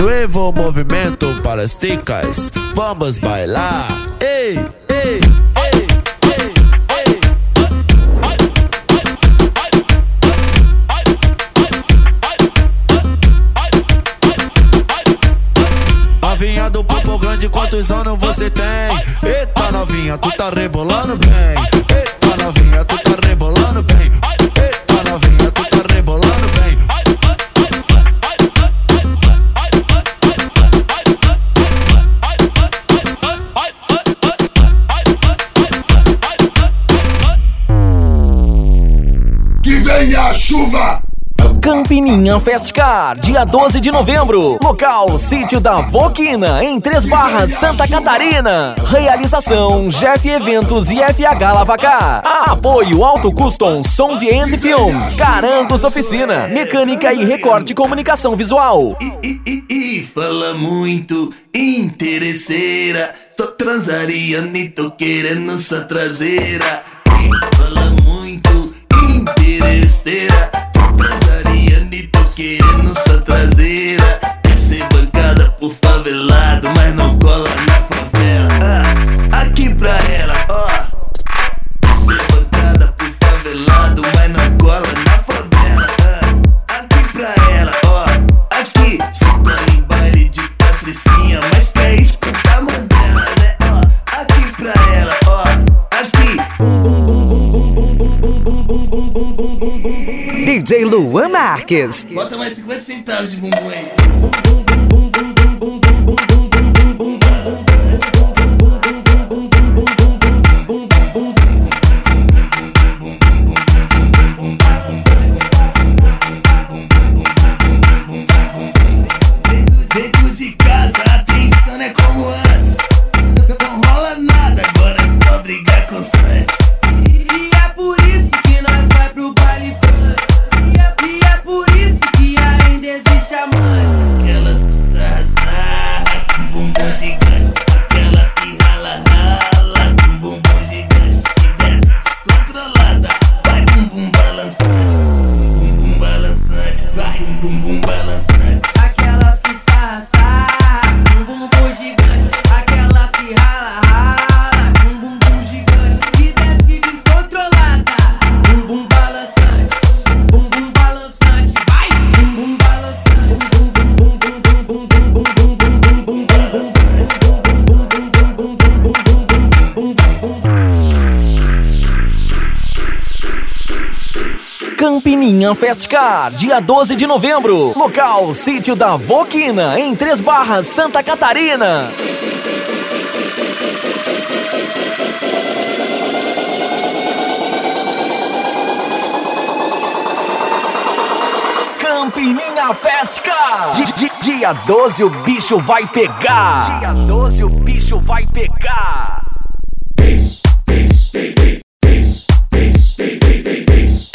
Nuevo movimento para as ticas, vamos bailar. Ei, ei, ei, ei, ei. Novinha do popo grande, quantos anos você tem? Eita novinha, tu tá rebolando bem. Eita novinha, tu tá rebolando bem. Eita novinha, tu tá rebolando bem. Que venha a chuva! Campininha Festcar, dia 12 de novembro. Local, Sítio da Boquina, em Três Barras, Santa Catarina. Realização, Jeff Eventos e FH Lavacar. Apoio Auto Custom, Som de End Films, Carangos Oficina, Mecânica e Recorte Comunicação Visual. Fala muito, interesseira, só transaria, nem tô querendo sua traseira. Fala muito, interesseira, só transaria, nem tô querendo sua traseira. Quer ser bancada por favelado, mas não cola na favela. Aqui pra ela, ó. Quer ser bancada por favelado, mas não cola na favela. Aqui pra ela, ó. Aqui, só cola em baile de patricinha, mas quer escutar Mandela, né? Ó, aqui pra ela, ó. Aqui. DJ Luan Marques. Bota mais 50 centavos de bumbum aí. Dentro de casa, atenção, não é como antes. Não rola nada, agora é só brigar constante. E é por isso que nós vai pro baile funk. E é por isso que ainda existe amante. Aquelas que sarra, com bumbum gigante. Aquelas que rala, com bumbum gigante. Que desce descontrolada, vai bumbum balançante. Bumbum balançante, vai bumbum balançante. Aquelas que sarra, com bumbum gigante. Aquelas que rala, com bumbum gigante. Que desce descontrolada, bumbum balançante. Bumbum balançante, vai bumbum balançante. Campininha Festcar, dia 12 de novembro. Local, Sítio da Boquina, em Três Barras, Santa Catarina. Campininha Festcar. Dia 12 o bicho vai pegar. Dia 12 o bicho vai pegar. Bass, bass, bass, bass, bass, bass, bass, bass, bass.